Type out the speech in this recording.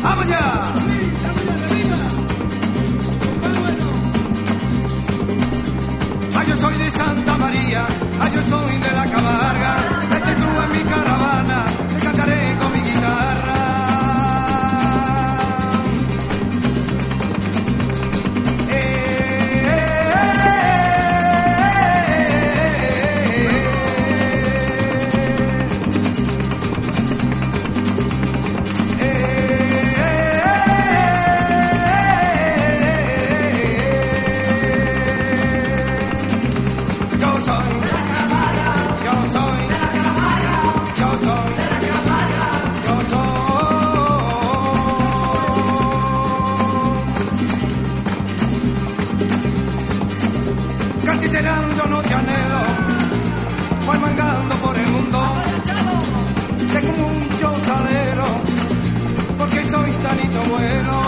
¡Vamos ya! Yo soy de Santa María, yo soy de la Camarga, vete tú en mi caravana, te cantaré con mi guitarra. Yo no te anhelo, voy mangando por el mundo, tengo mucho salero, porque soy tanito bueno.